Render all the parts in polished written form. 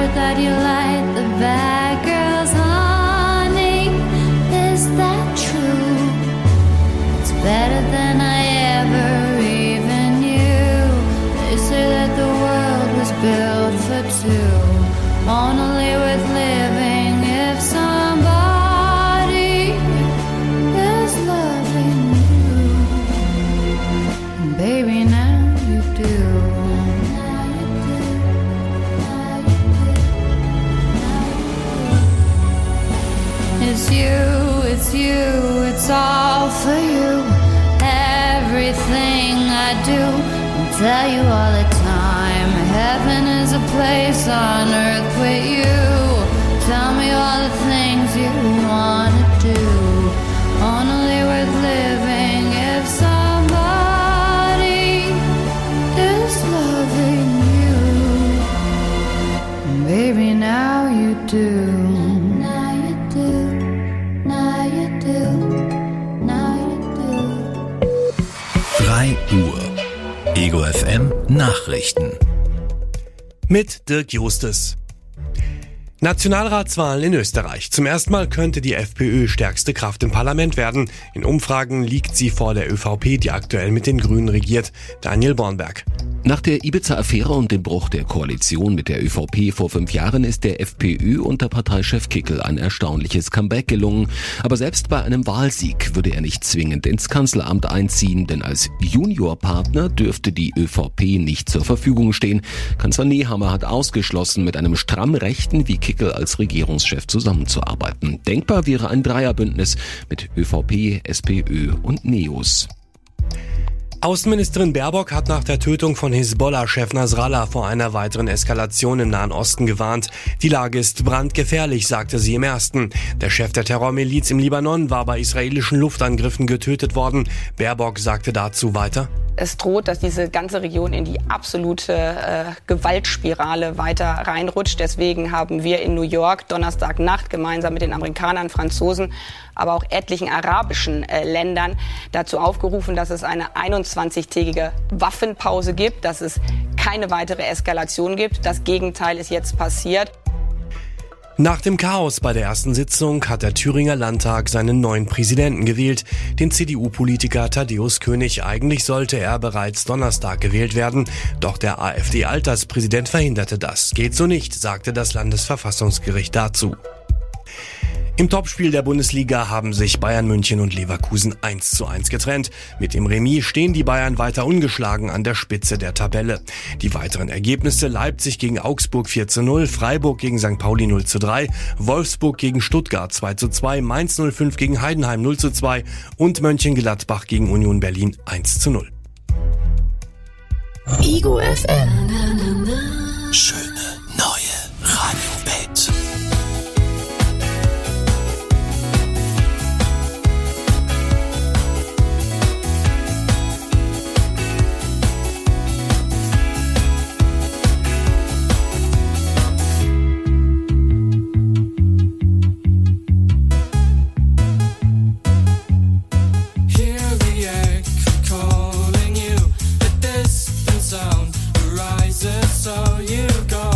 heard that you like the bad girls, honey. Is that true? It's better than I ever even knew. They say that the world was built for two. Only with living if somebody is loving you. And baby, now you do. It's you, it's all for you. Everything I do, I tell you all the time. Heaven is a place on earth with you. Tell me all the things you wanna do. Only worth living if somebody is loving you. Baby, now you do. Now you do. Now you do. Now you do. 3 Uhr. Ego FM Nachrichten. Mit Dirk Justes. Nationalratswahlen in Österreich. Zum ersten Mal könnte die FPÖ stärkste Kraft im Parlament werden. In Umfragen liegt sie vor der ÖVP, die aktuell mit den Grünen regiert. Daniel Bornberg. Nach der Ibiza-Affäre und dem Bruch der Koalition mit der ÖVP vor 5 Jahren ist der FPÖ unter Parteichef Kickl ein erstaunliches Comeback gelungen. Aber selbst bei einem Wahlsieg würde er nicht zwingend ins Kanzleramt einziehen, denn als Juniorpartner dürfte die ÖVP nicht zur Verfügung stehen. Kanzler Nehammer hat ausgeschlossen, mit einem stramm Rechten wie Kickl als Regierungschef zusammenzuarbeiten. Denkbar wäre ein Dreierbündnis mit ÖVP, SPÖ und NEOS. Außenministerin Baerbock hat nach der Tötung von Hisbollah-Chef Nasrallah vor einer weiteren Eskalation im Nahen Osten gewarnt. Die Lage ist brandgefährlich, sagte sie im ersten. Der Chef der Terrormiliz im Libanon war bei israelischen Luftangriffen getötet worden. Baerbock sagte dazu weiter: Es droht, dass diese ganze Region in die absolute Gewaltspirale weiter reinrutscht. Deswegen haben wir in New York Donnerstagnacht gemeinsam mit den Amerikanern, Franzosen, aber auch etlichen arabischen Ländern dazu aufgerufen, dass es eine 21-tägige Waffenpause gibt, dass es keine weitere Eskalation gibt. Das Gegenteil ist jetzt passiert. Nach dem Chaos bei der ersten Sitzung hat der Thüringer Landtag seinen neuen Präsidenten gewählt, den CDU-Politiker Thaddäus König. Eigentlich sollte er bereits Donnerstag gewählt werden, doch der AfD-Alterspräsident verhinderte das. Geht so nicht, sagte das Landesverfassungsgericht dazu. Im Topspiel der Bundesliga haben sich Bayern München und Leverkusen 1:1 getrennt. Mit dem Remis stehen die Bayern weiter ungeschlagen an der Spitze der Tabelle. Die weiteren Ergebnisse: Leipzig gegen Augsburg 4:0, Freiburg gegen St. Pauli 0:3, Wolfsburg gegen Stuttgart 2:2, Mainz 05 gegen Heidenheim 0:2 und Mönchengladbach gegen Union Berlin 1:0. Ego FM. Schöne neue Radio-Welt. Sound arises, so you go.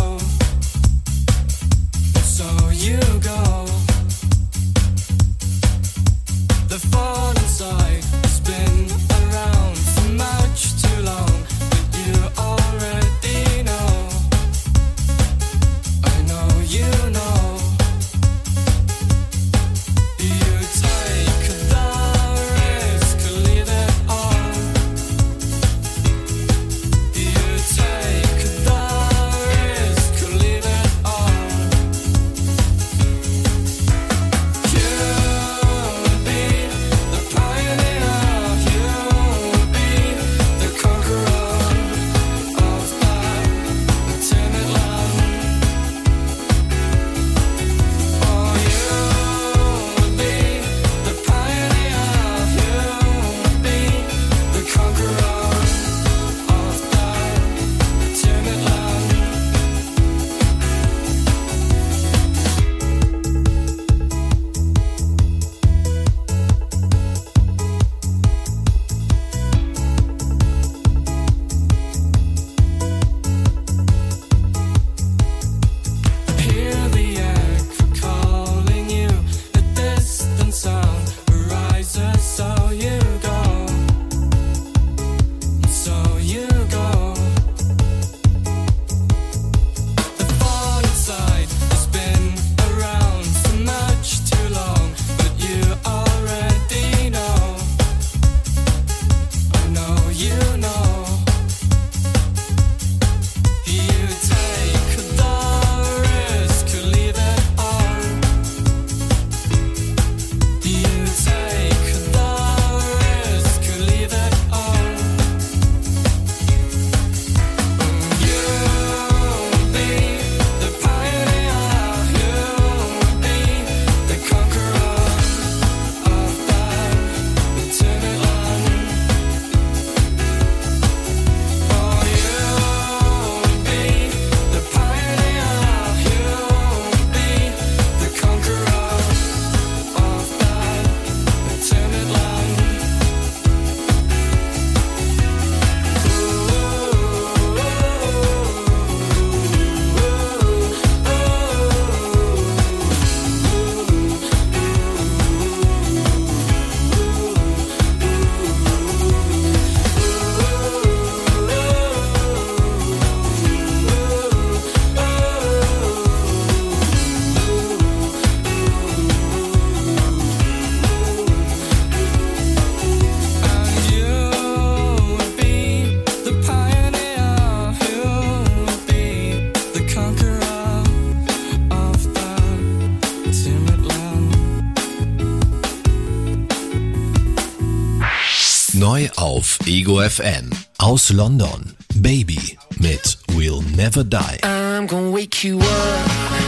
auf Ego FM. Aus London, Baby mit We'll Never Die. I'm gonna wake you up.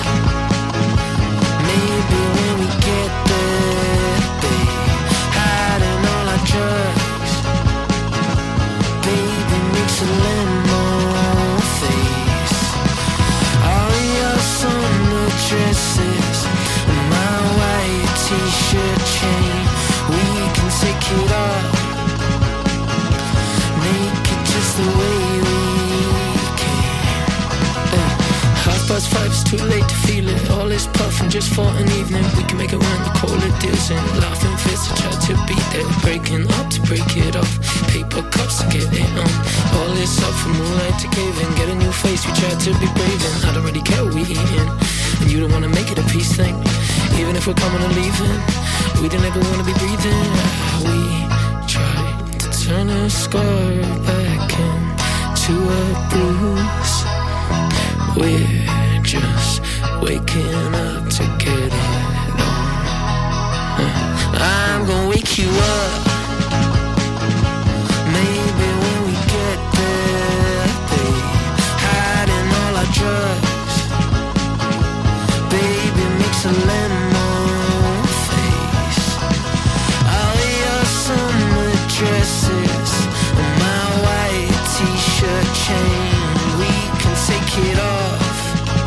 Maybe when we get there, babe, hiding all our drugs. Baby, mix a lemon face. All your summer dresses, my white t-shirt chain. We can take it off, make it just the way we can. 5:30, it's too late to feel it. All this puffing just for an evening. We can make it when the cola deals in. Laughing fits to try to beat it. Breaking up to break it off. Paper cups to get it on. All this up from moonlight to cave in. Get a new face, we try to be brave in. I don't really care what we eating, and you don't wanna make it a peace thing. Even if we're coming or leaving, we don't ever wanna be breathing. We try to turn a scar back into a bruise. We're just waking up to get it on. I'm gonna wake you up. Maybe when we get there, babe, hiding all our drugs. Baby, mix a lemon face. All your summer dresses, my white t-shirt chain. We can take it off,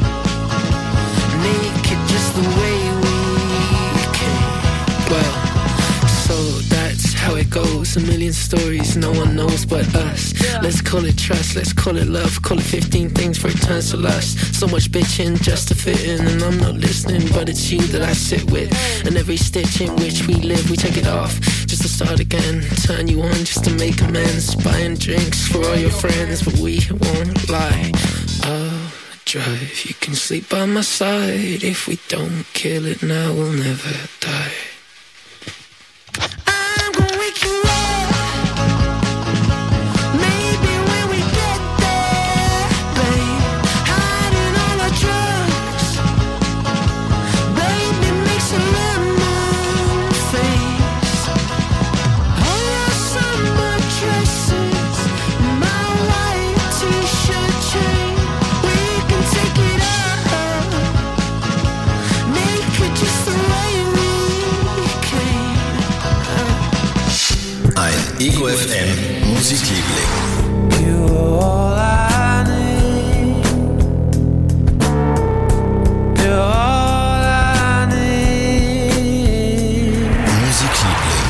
make it just the way we can. Well, so that's how it goes. A million stories no one knows but us. Let's call it trust, let's call it love. Call it 15 things for it turns to lust. So much bitching just to fit in, and I'm not listening, but it's you that I sit with. And every stitch in which we live, we take it off just to start again. Turn you on just to make amends. Buying drinks for all your friends, but we won't lie. I'll drive, you can sleep by my side. If we don't kill it now, we'll never die. I'm gonna wake you up. Maybe when we get there, babe, hiding all our drugs. Baby, mix a lemon face. All your summer dresses, my white t-shirt chain. We can take it up, make it just the way we can. Ein Ego FM Musikliebling. You're all I need. You're all I need. Musikliebling.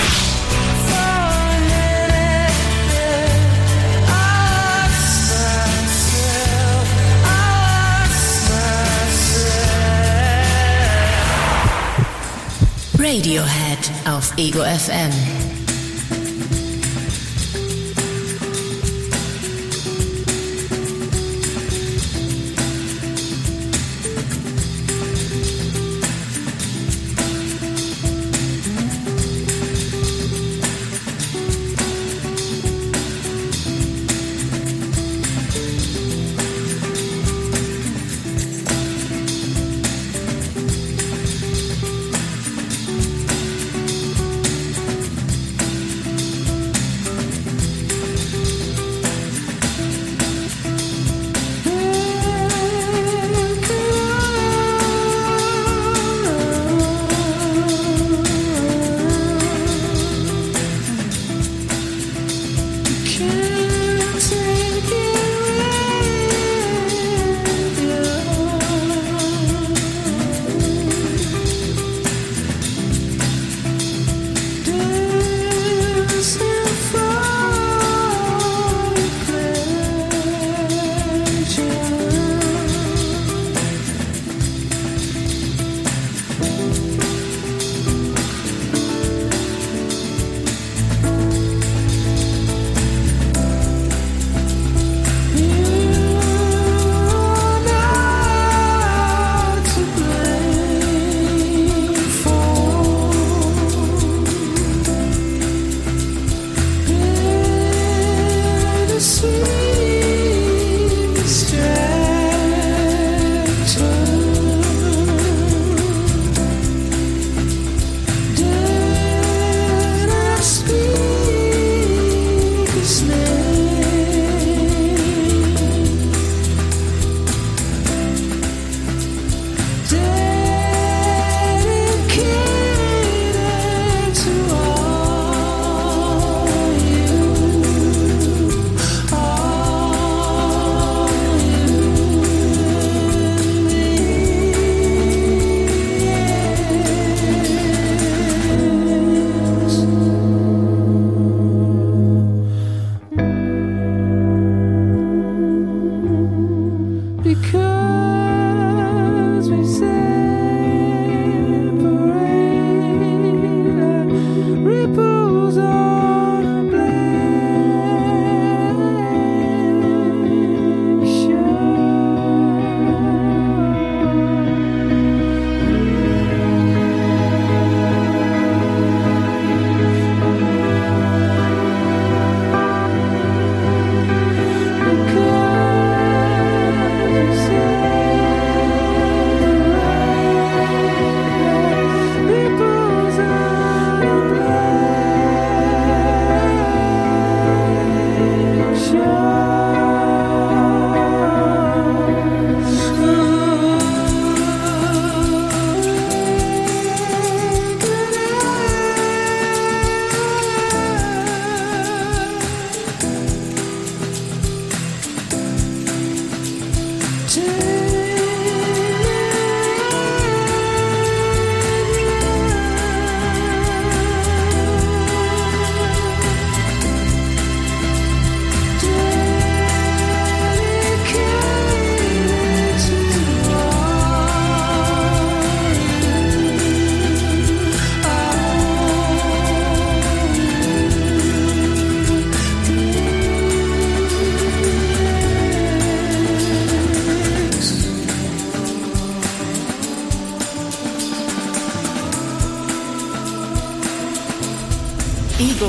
Radiohead auf Ego FM.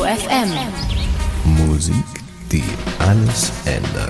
FM. Musik, die alles ändert.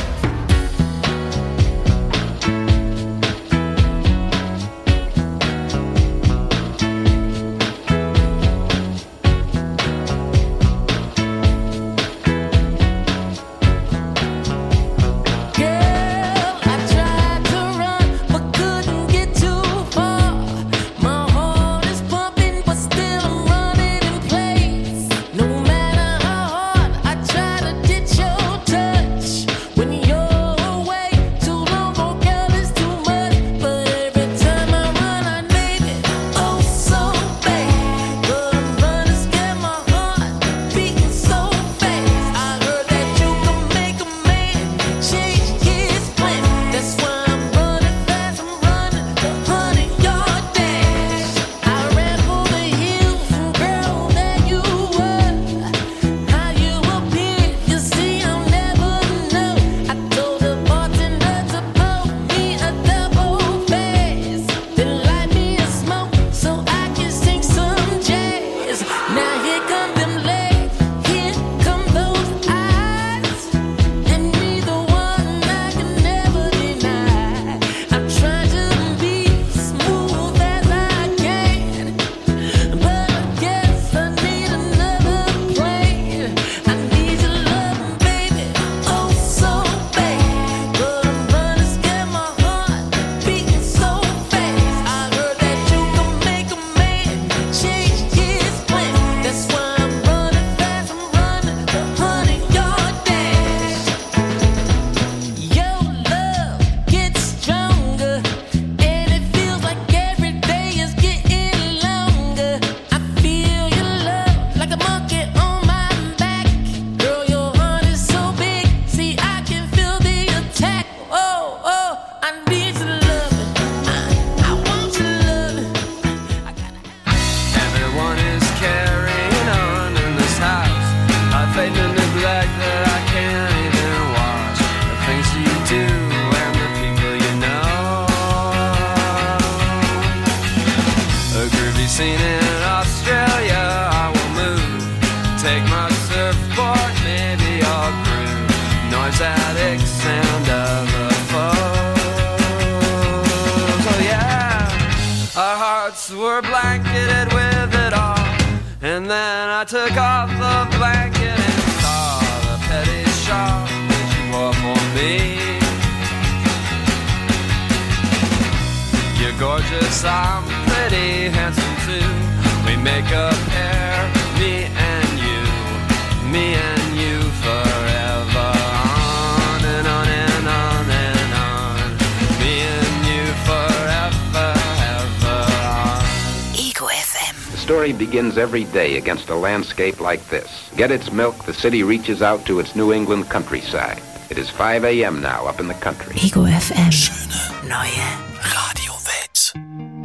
Begins every day against a landscape like this. Get its milk, the city reaches out to its New England countryside. It is 5 a.m. now up in the country. Ego FM. Schöne neue Radiowelt.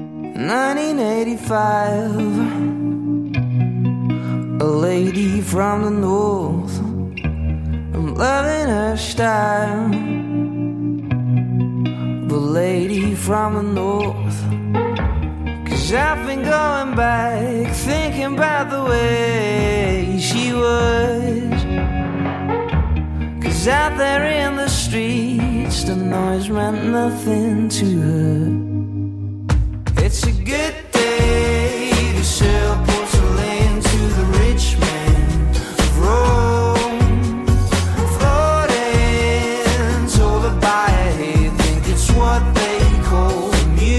1985. A lady from the north. I'm loving her style. The lady from the north. I've been going back, thinking about the way she was. 'Cause out there in the streets, the noise meant nothing to her. It's a good day to sell porcelain to the rich man of Rome. Florence, told the buyer, hey, think it's what they call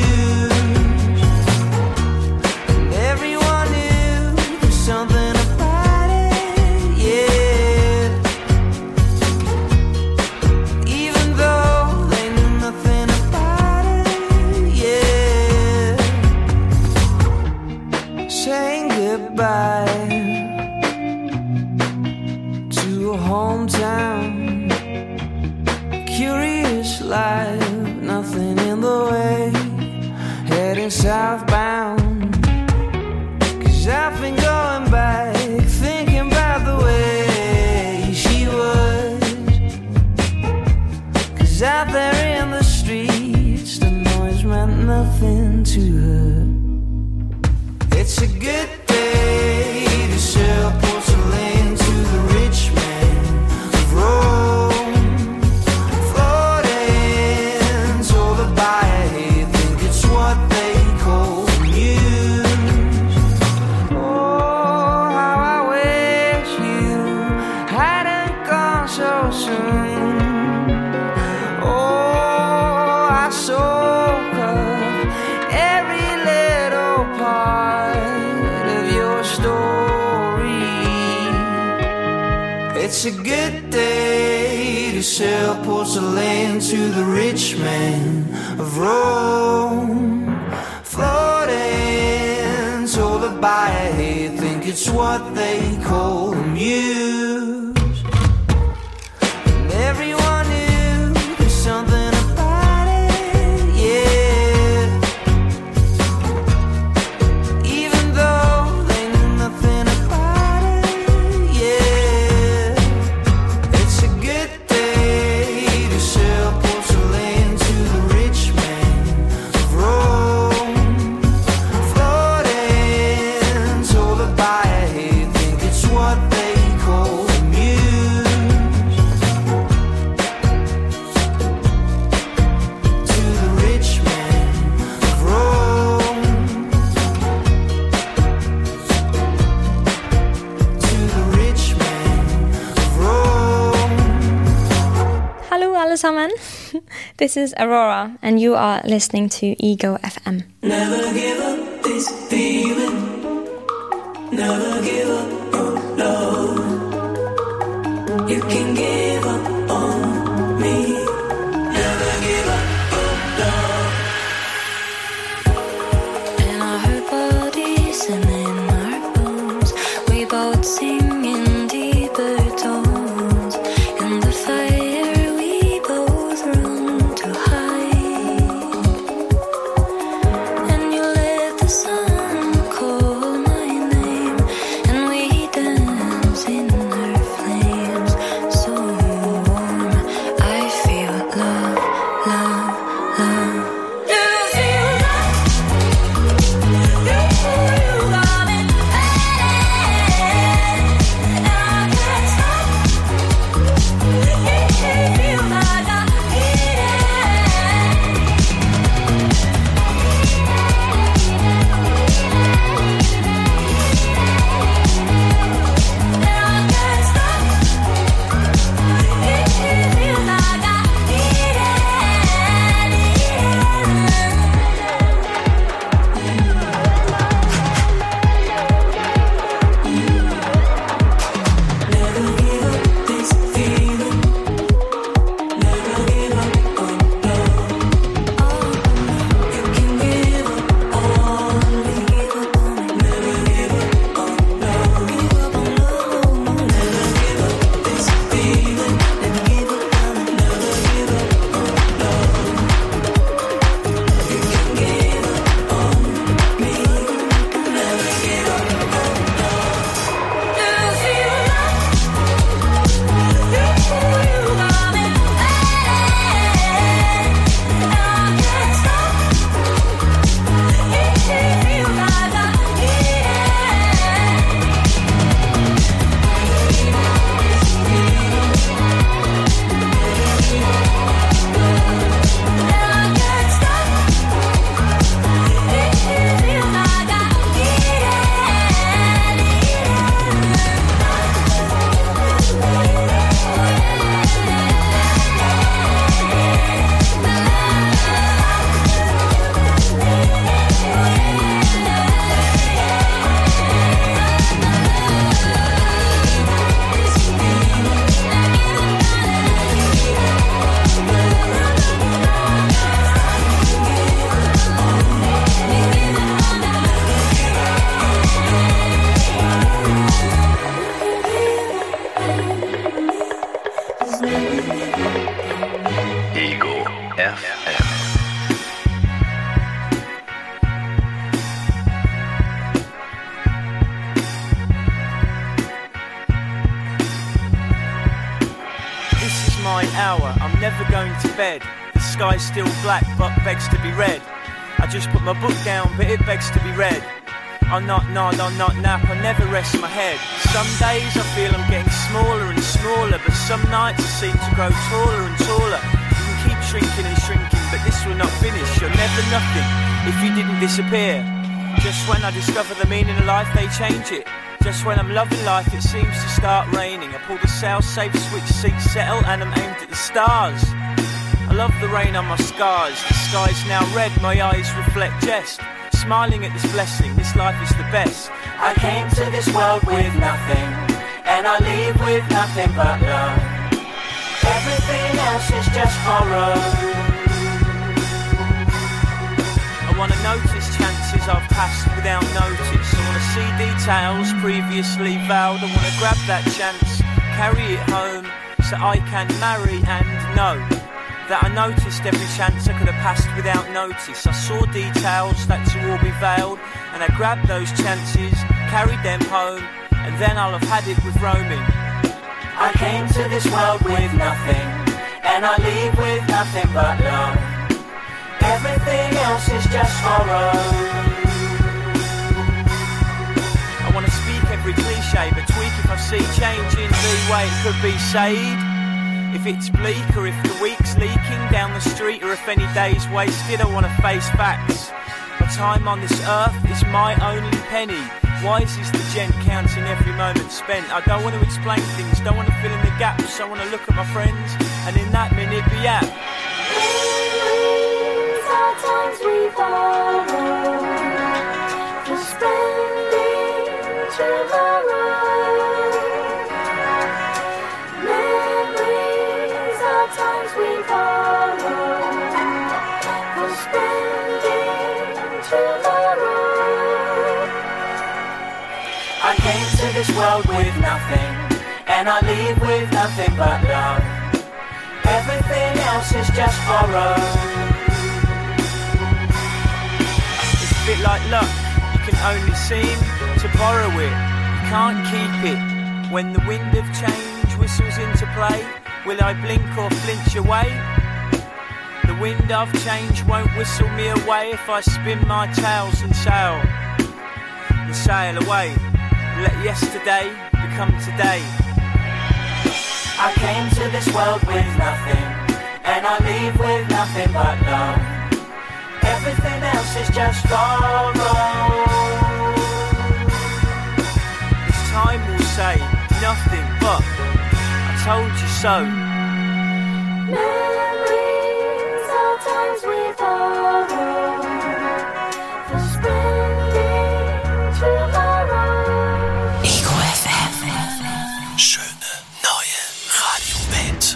something about it, yeah. Even though they knew nothing about it, yeah. Saying goodbye to a hometown. Curious life, nothing in the way. Heading southbound. I've been going back, thinking about the way she was. 'Cause out there in the streets, the noise meant nothing to her. It's a good day to sell porcelain ocean. Oh, I soak up every little part of your story. It's a good day to sell porcelain to the rich man of Rome. Florence, all the buyer here think it's what they call a muse. And everyone knew there's something about it, yeah. Even though they knew nothing about it, yeah. It's a good day to sell porcelain to the rich man of Rome. Florence, all the buyer here think it's what they call a muse. To the rich man of Rome. To the rich man of Rome. Hallo alle sammen. This is Aurora and you are listening to Ego FM. Never give up this feeling. Never give up on love. You can give up on me. Never give up on love. In our bodies and in our bones, we both sing in deeper tones. In the fire we both run to hide. And you let the sun call my name, and we dance in our flames. So warm, I feel love, love, love. You feel love. You got me, and I can't stop. It feels like I need it. And I can't stop. It feels like I need it. Never give up this feeling. Never give up on love. You can give up on me. Never give up on love. Never give up this feeling. Never give up on love. You can give up on me. Never give up on love. You feel love. You got me, and I can't stop. It feels like I need it. And I can't stop. It feels like I need it. Ego FM. This is my hour, I'm never going to bed. The sky's still black but begs to be read. I just put my book down but it begs to be read. I'll not nod, I'll not nap, I never rest my head. Some days I feel I'm getting smaller and smaller, but some nights I seem to grow taller and taller. You can keep shrinking and shrinking, but this will not finish. You're never nothing if you didn't disappear. Just when I discover the meaning of life, they change it. Just when I'm loving life, it seems to start raining. I pull the sail, safe switch, seat settle, and I'm aimed at the stars. I love the rain on my scars. The sky's now red, my eyes reflect jest. Smiling at this blessing, this life is the best. I came to this world with nothing, and I leave with nothing but love. Everything else is just horror. I wanna notice chances I've passed without notice. I wanna see details previously vowed. I wanna grab that chance, carry it home, so I can marry and know that I noticed every chance I could have passed without notice. I saw details that to all be veiled, and I grabbed those chances, carried them home, and then I'll have had it with roaming. I came to this world with nothing, and I leave with nothing but love. Everything else is just horror. I wanna speak every cliche, but tweak if I see change in the way it could be said. If it's bleak, or if the week's leaking down the street, or if any day's wasted, I wanna face facts. My time on this earth is my only penny. Wise is the gent counting every moment spent. I don't want to explain things, don't want to fill in the gaps. I want to look at my friends, and in that minute be at. These are times we borrow for spending tomorrow. Memories are times we borrow for spending tomorrow. I came to this world with nothing, and I leave with nothing but love. Everything else is just horror. It's a bit like luck, you can only seem to borrow it. You can't keep it. When the wind of change whistles into play, will I blink or flinch away? The wind of change won't whistle me away if I spin my tails and sail away. Let yesterday become today. I came to this world with nothing, and I leave with nothing but love. Everything else is just horror. This time will say nothing but I told you so. Memories are times we borrow for spending tomorrow. Ego FM. Schöne neue Radiowelt.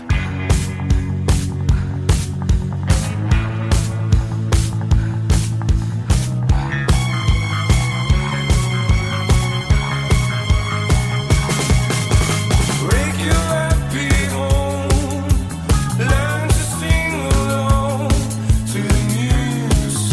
Break your happy home, learn to sing along to the new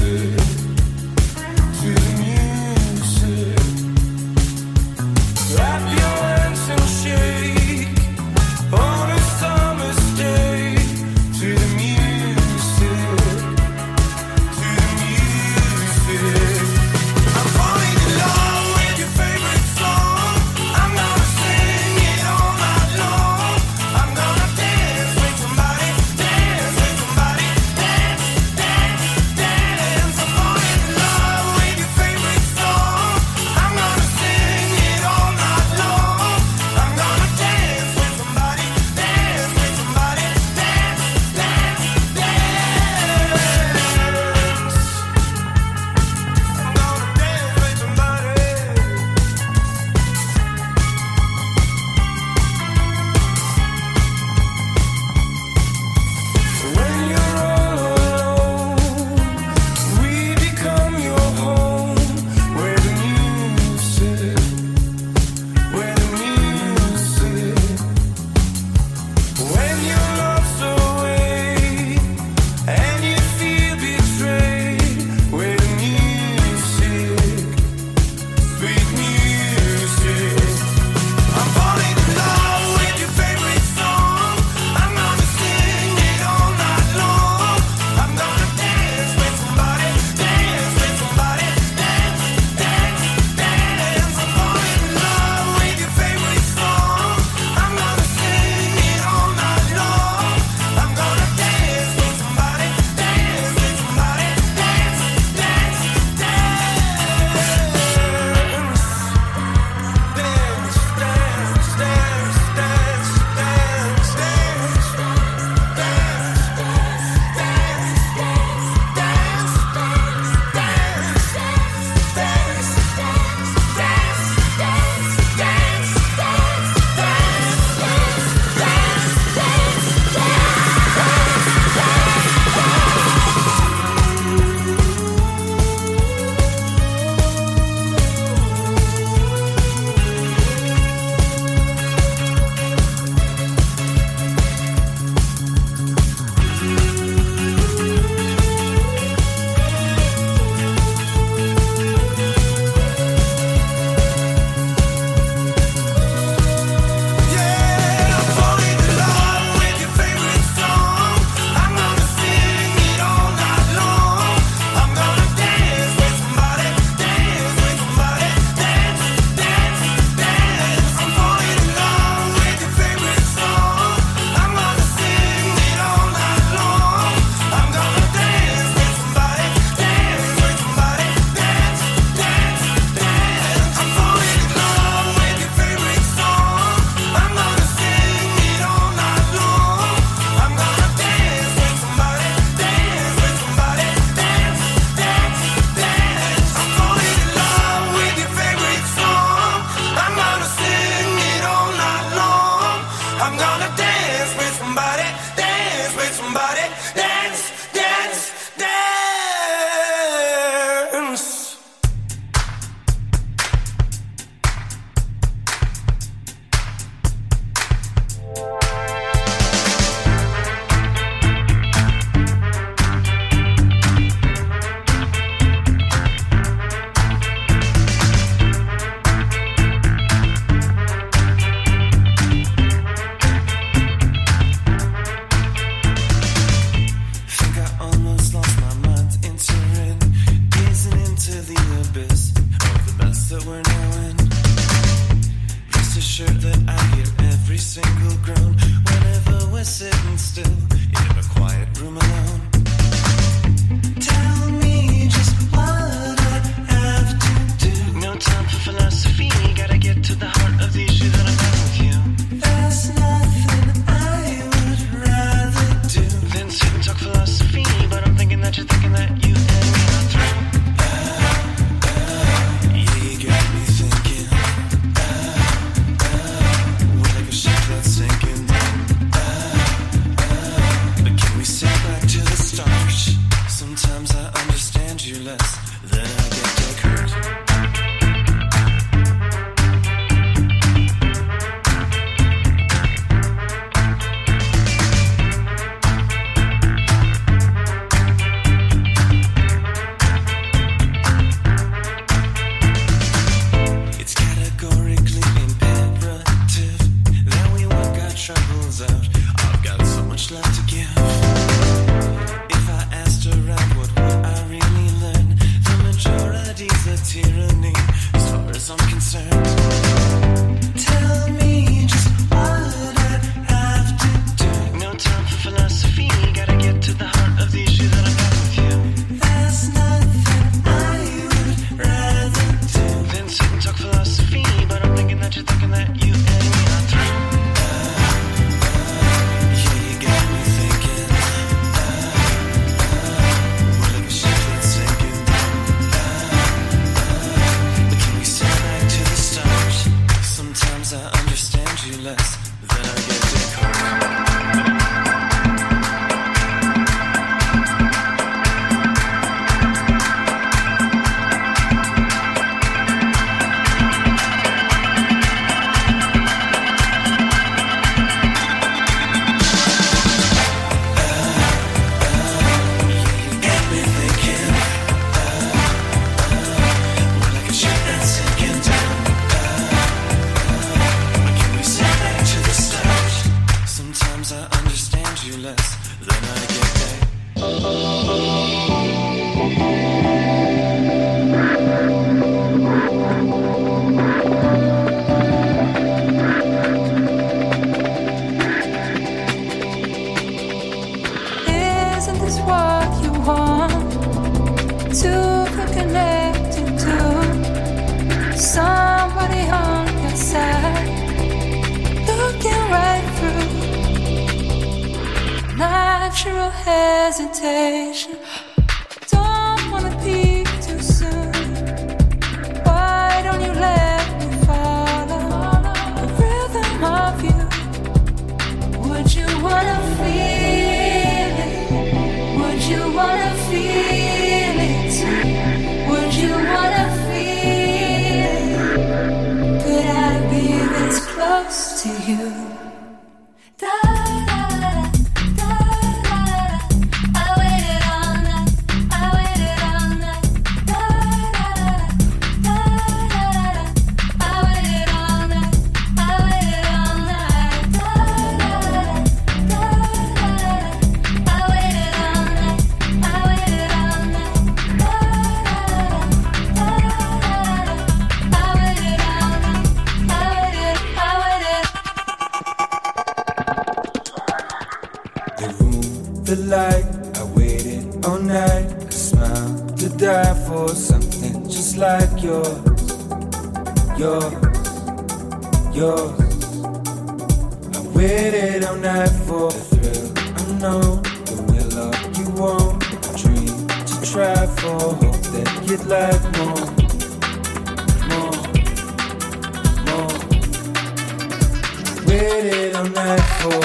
much love to give. If I asked around, what would I really learn? The majority's a tyranny, as far as I'm concerned. Tell me just what I'd have to do. No time for philosophy, gotta get to the heart of the issue that I got with you. There's nothing I would rather do than sit and talk philosophy, but I'm thinking that you're thinking that you and me are through. Yeah, you got me thinking. We're like a ship that's sinking. But can we send back to the stars? Sometimes I understand you less than I get to cope. Sometimes I understand you less than I get paid. Isn't this what you want? To be connected to somebody on your side, looking right through natural hesitation. Don't wanna peek too soon. Why don't you let me follow the rhythm of you? Would you wanna feel it? Would you wanna feel it too? Would you wanna feel it? Could I be this close to you? The light, I waited all night. A smile to die for, something just like yours. I waited all night for the thrill unknown. The will of you won't. A dream to try for, hope that you'd like more. Waited all night for.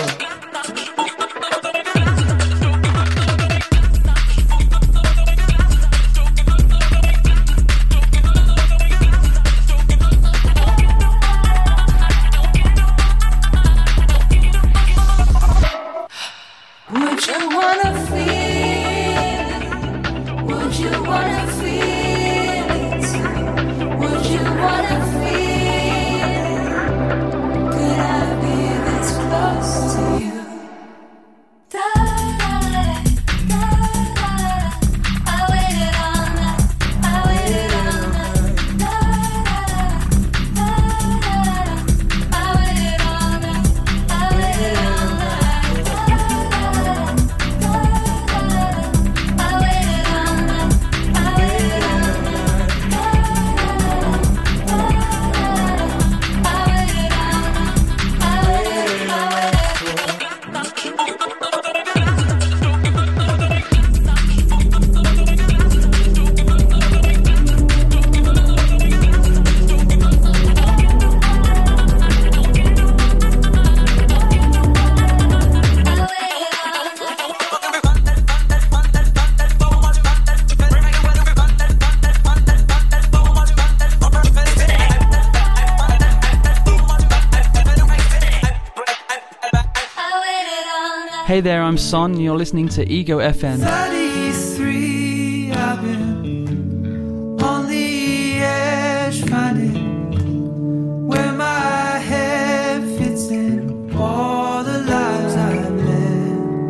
Hey there, I'm Son, and you're listening to Ego FM. 33, I've been on the edge, finding where my head fits in all the lives I've led.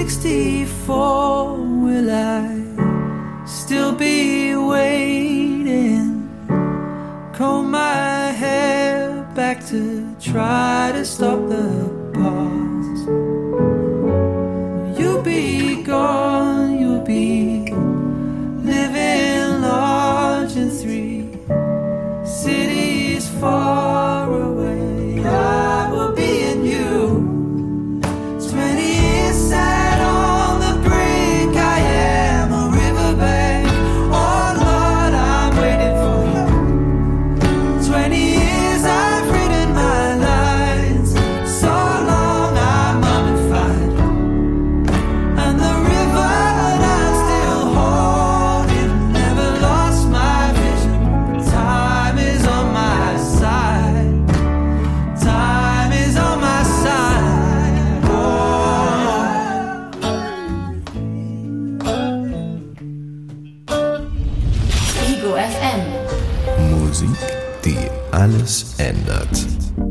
64, will I still be waiting? Comb my hair back to try to stop the past. You'll be gone, you'll be living large in 3 cities far away. I will be in you. 20 years sat on the brink. I am a riverbank. Oh Lord, I'm waiting for you. 20 years I've written my lines. So long I'm mummified. And the river I'm still holding. Never lost my vision. Time is on my side. Time is on my side. Ego FM. Musik, die alles ändert.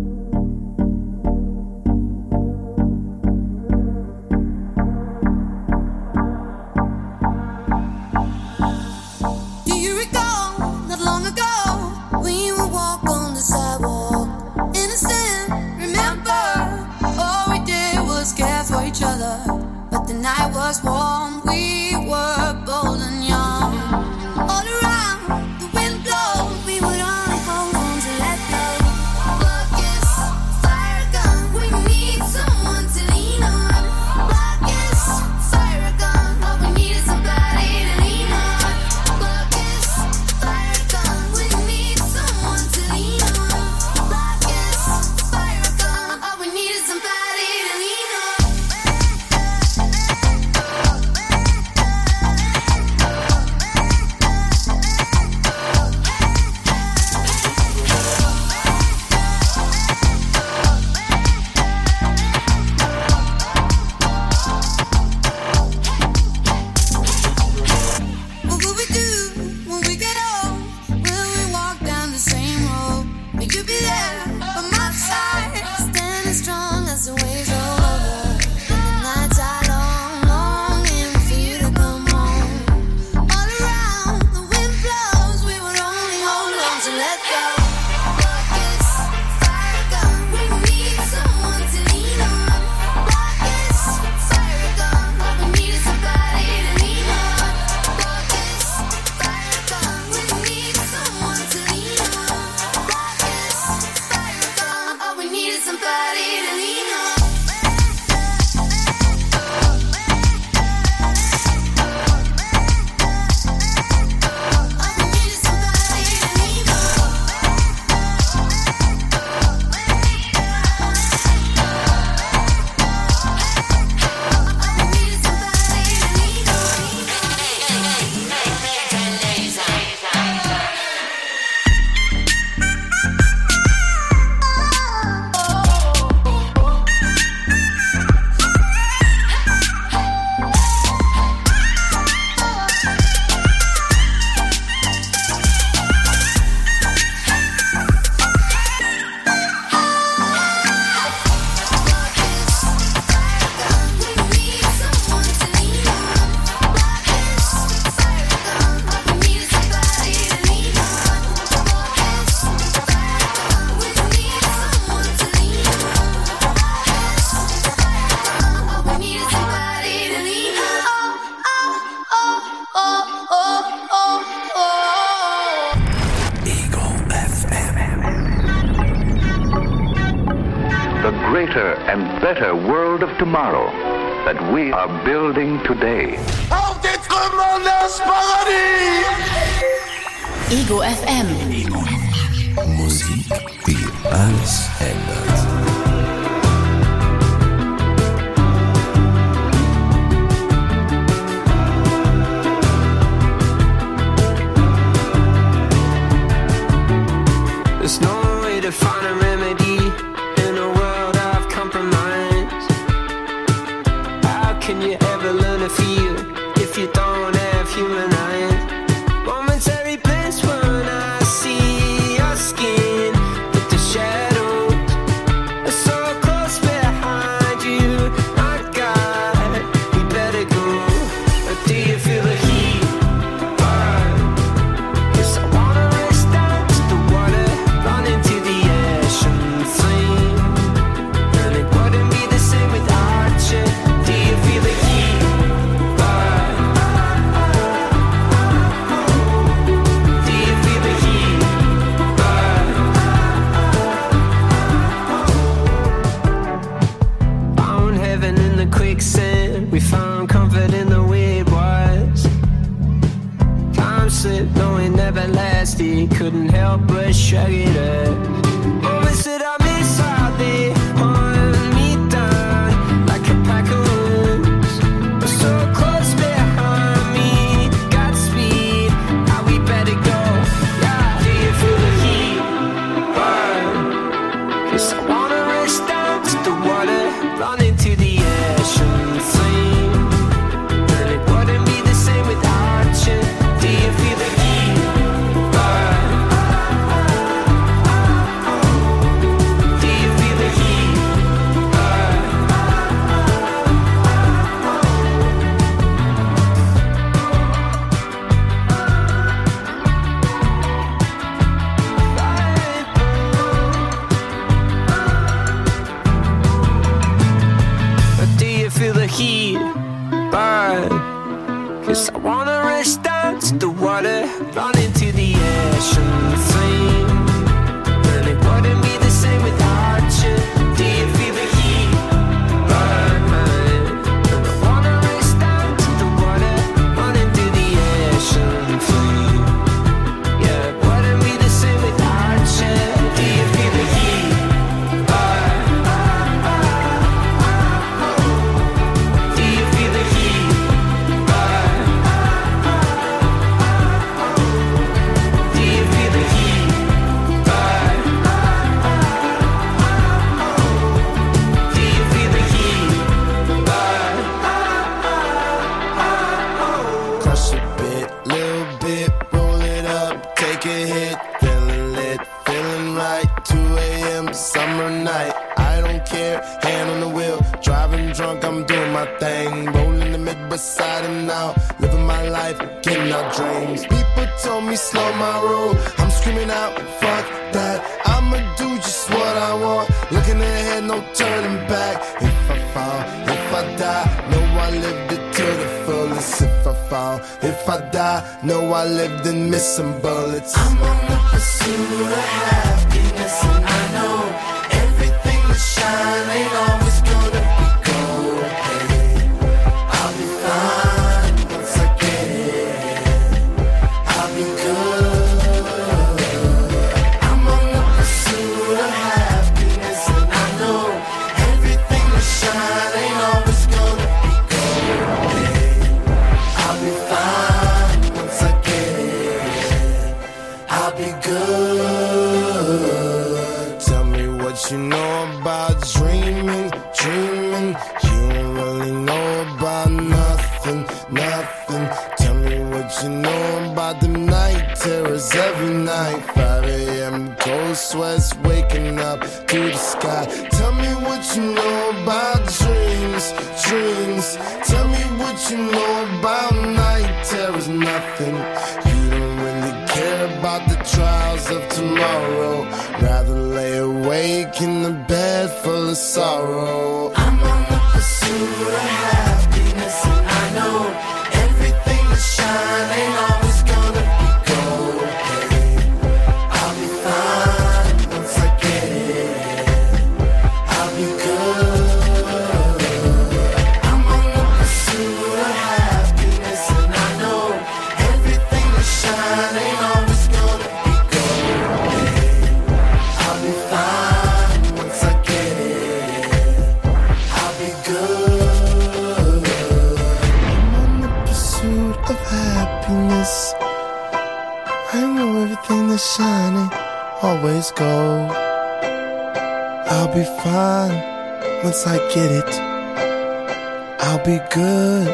Do you recall not long ago we would walk on the sidewalk, innocent? Remember, all we did was care for each other. But the night was warm, we were bold and young. All around, the wind blows, we would only hold on to let go. Buckets, fire gun, we need someone to lean on. Buckets, fire gun, all we need is somebody to lean on. Buckets, fire gun, we need someone to lean on. Buckets, fire gun, all we need is somebody to lean on. What will we do when we get old? Will we walk down the same road? Will you be there by my side, standing strong as the waves roll over? The nights are long, longing for you to come home. All around, the wind blows, we would only hold on to let go. Buckets, fire gun, we need someone to lean on. Buckets, fire gun, all we need is somebody to lean on. Buckets, fire gun, we need someone to lean on. Buckets, fire gun, all we need is somebody to lean on. The greater and better world of tomorrow that we are building today. Auf die Trümmer des Paradies! Ego FM. Musik, die alles ändert. There's no way to find a remedy in a world of compromise. How can you ever learn to feel if you don't have human eyes? Momentary bliss when I see your skin, but the shadows are so close behind you. My God, we the quicksand. We found comfort in the weird was. Time slipped, though it never lasted. Couldn't help but shrug it off. Moments that I miss out there on me down like a pack of wolves. We're so close behind me. Godspeed, how we better go. Yeah, do you feel the heat burn? 'Cause I wanna rush down to the water, run into the ocean flame. And it wouldn't be the same without you. Do you feel the heat burn? Do you feel the heat burn? Do you feel the heat burn? 'Cause I wanna rush down to the water, run into the ocean flame. And it wouldn't be the same without you. Do you feel the heat burn? And I wanna rush down to the water, run into the ocean flame. Yeah, it wouldn't be the same without you. Do you feel the heat burn? Do you feel the heat burn? Do you feel the heat burn? Do you feel the heat burn? Crush a bit, little bit, roll it up, take a hit, feeling lit, feeling right. 2 a.m. summer night, I don't care, hand on the wheel, driving drunk, I'm doing my thing, rolling the mid beside and out, living my life, getting our dreams. People told me slow my roll, I'm screaming out, fuck that, I'ma do just what I want, looking ahead, no turning back. If I fall, if I die, know I lived it to the fullest. If I fall, if I die, know I lived and missed some bullets. I'm on the pursuit of happiness, and I know everything that shine ain't always gonna be gold. Hey, I'll be fine once I get it. I'll be good. I'm on the pursuit of happiness, and I know everything that shine ain't always gonna be gold. Hey, I'll be fine once I get it. I'll be good. Tell me what you know about dreaming, dreaming. You don't really know about nothing, nothing. Tell me what you know about the night terrors every night. 5 a.m. cold sweats waking up to the sky. Tell me what you know about dreams, dreams. Tell me what you know about night terrors, nothing. You don't really care about the trials of tomorrow. Rather lay awake in the bed full of sorrow. I'm on the pursuit of happiness, and I know everything that shine ain't always gonna be gold. Hey, I'll be fine once I get it. I'll be good. I'm on the pursuit of happiness, and I know everything that shine ain't always gonna be gold. Hey, I'll be fine once I get it. I'll be good. I'm on the pursuit of happiness. I know everything that's shining always gold. I'll be fine once I get it. I'll be good.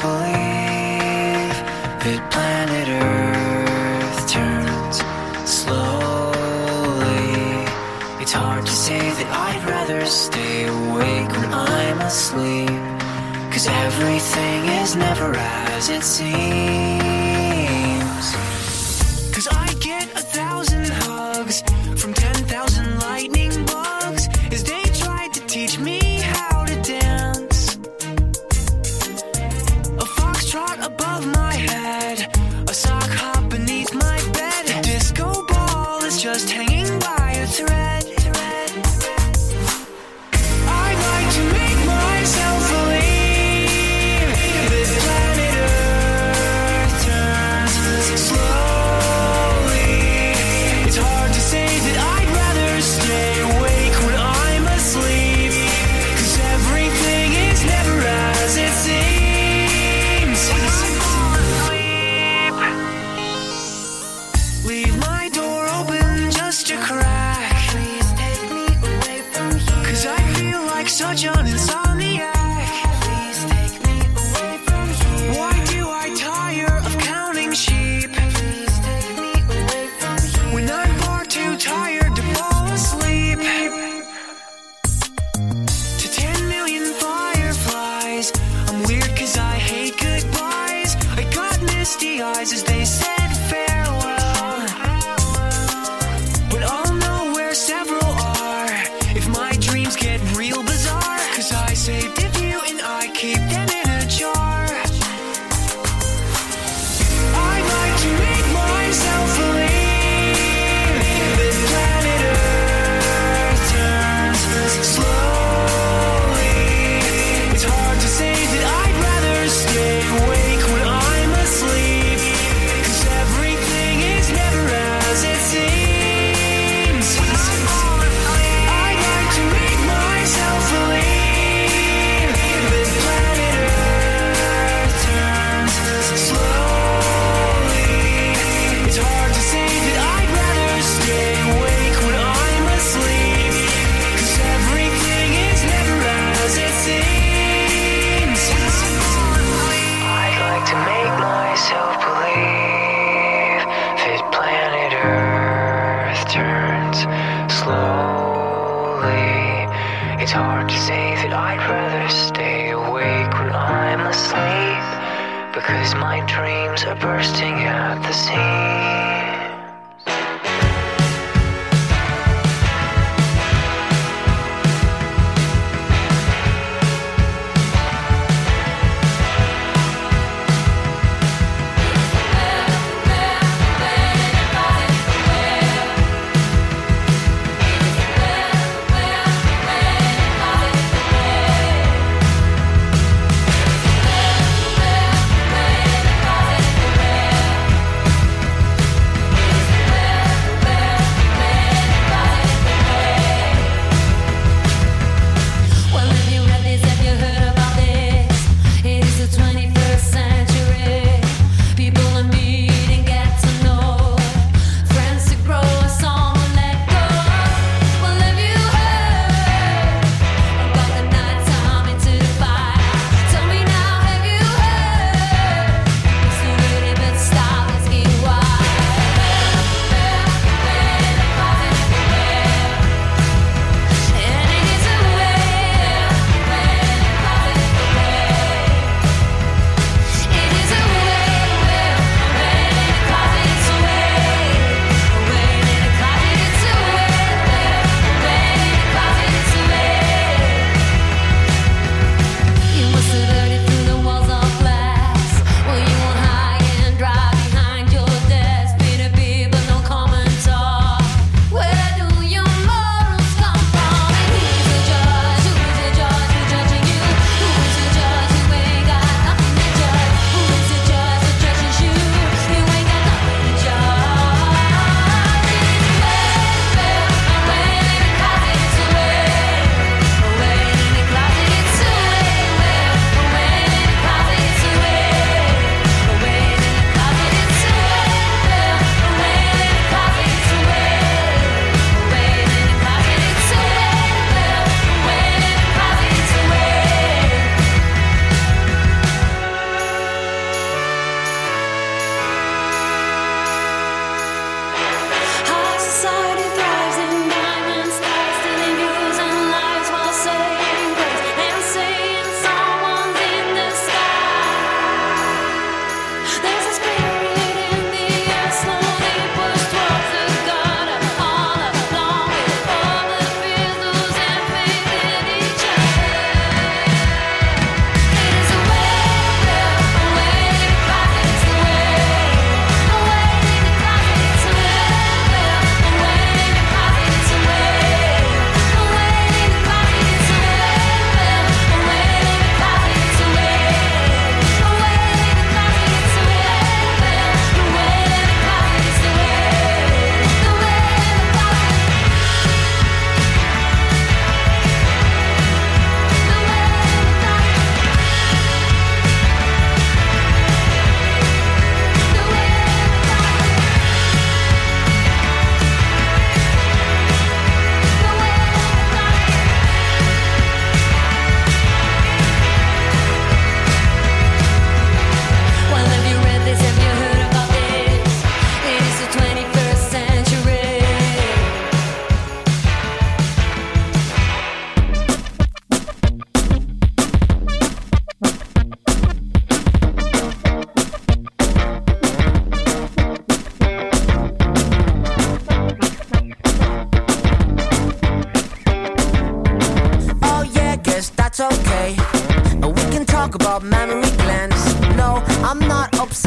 believe that planet Earth turns slowly. It's hard to say that I'd rather stay awake when I'm asleep, 'cause everything is never as it seems. 'Cause I get 1,000 hugs from 10,000 lightning bugs as they tried to teach me how to dance. A foxtrot above my head, a sock hop beneath my bed. A disco ball is just hanging by a thread. I'd like to make myself believe that planet Earth turns slowly. It's hard to say that I'd rather stay awake when I'm asleep, 'cause everything is never as it seems. When I fall asleep, leave my door open just a crack. Please take me away from here, 'cause I feel like such an insomniac. Please take me away from here. Why do I tire of counting sheep? Please take me away from here, when I'm far too tired to fall asleep. To 10 million fireflies, I'm weird 'cause I hate goodbyes. I got misty eyes as they said farewell, but I'll know where several are if my dreams get real bizarre, 'cause I saved a few and I keep them in a jar. I'd like to make myself believe that planet Earth turns slowly. It's hard to say that I'd rather stay awake when I'm asleep, 'cause everything is never as it seems. I'd like to make myself believe that planet Earth turns slowly. It's hard to say that I'd rather stay awake when I'm asleep, 'cause everything is never as it seems. I'd like to make myself believe that planet Earth turns slowly. It's hard to say that I'd rather stay awake when I'm asleep, because my dreams are bursting at the seams.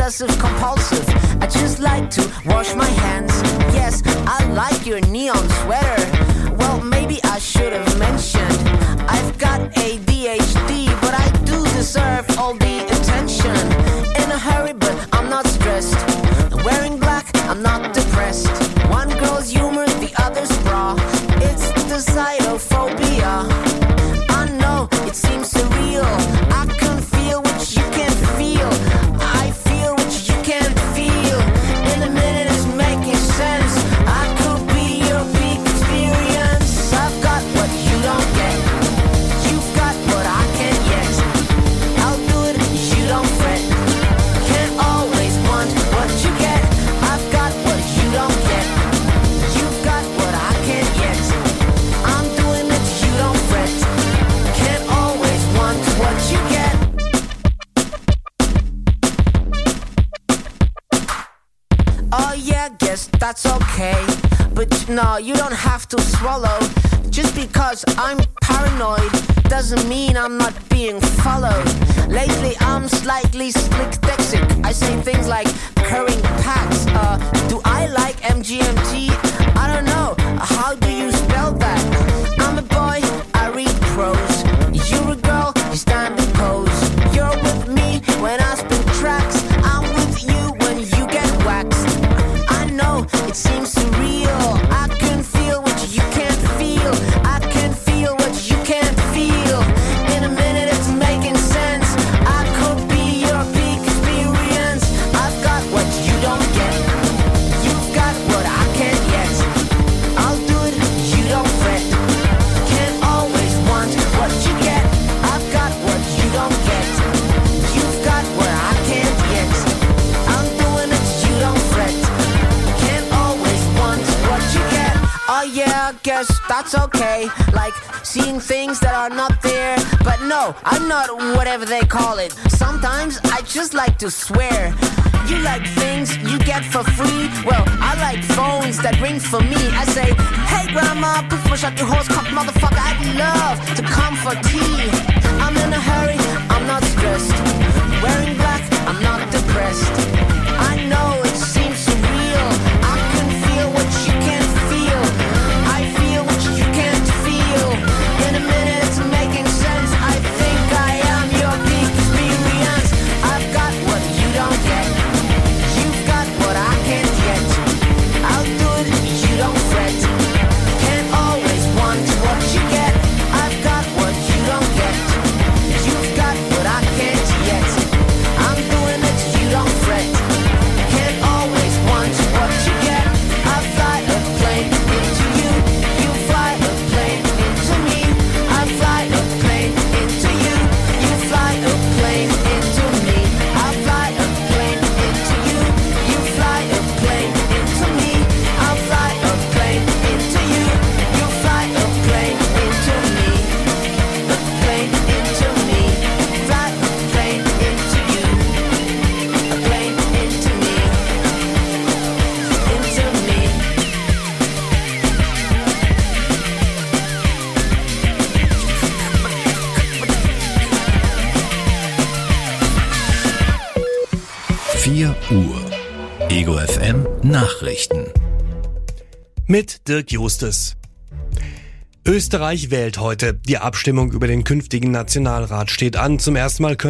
obsessive compulsive. I just like to wash my hands. Yes, I like your neon sweater. Well, maybe I should have mentioned I've got ADHD, but I do deserve all the attention. In a hurry, but I'm not stressed. Wearing black, I'm not depressed. One girl's humor, the other's bra. It's the xylophobia. I know it seems surreal. I can feel what you can feel. I feel what you can't feel. In a minute, it's making sense. I could be your peak experience. I've got what you don't get. You've got what I can't yet. I'll do it, you don't fret. Can't always want what you get. I've got what you don't get. You've got what I can't yet. I'm doing it, you don't fret. Can't always want what you get. Oh yeah, guess that's okay. But no, you don't have to swallow. Just because I'm paranoid doesn't mean I'm not being followed. Lately I'm slightly slick dexic. I say things like curring packs. Do I like MGMT? I don't know. How do you spell that? I'm a boy, I read prose. You're a girl, you stand and pose. You're with me when I spin tracks. I'm with you when you get waxed. I know it seems surreal. I can feel what you can't feel. I can feel what you can't feel. In a minute it's making sense. I could be your peak experience. I've got what you don't get. You've got what I can't yet. I'll do it, you don't fret. Can't always want what you get. I've got what you don't get. You've got what I can't yet. I'm doing it, you don't fret. Can't always want what you get. Oh yeah, I guess that's okay. Like seeing things that are not there. But no, I'm not whatever they call it. Sometimes I just like to swear. You like things you get for free. Well, I like phones that ring for me. I say, hey grandma, push out your horse, cock motherfucker, I'd love to come for tea. I'm in a hurry, I'm not stressed. Wearing black, I'm not depressed. I know it seems surreal. I can feel what you can't feel. I feel what you can't feel. In a minute it's making sense. I think I am your peak experience. I've got what you don't get. You've got what I can't yet. I'll do it, you don't fret. Can't always want what you get. I've got what you don't get. You've got what I can't yet. I'm doing it, you don't fret. Can't always want what you get. I fly a plane into you. You fly a plane into me. I fly a plane into you. You fly a plane into me. I fly a plane into you. You fly a plane into me. I fly a plane into you. You fly a plane into me. A plane into me. Fly a plane into you. A plane into me. Into me. 4 Uhr. Ego FM Nachrichten. Mit Dirk Justes. Österreich wählt heute. Die Abstimmung über den künftigen Nationalrat steht an. Zum ersten Mal können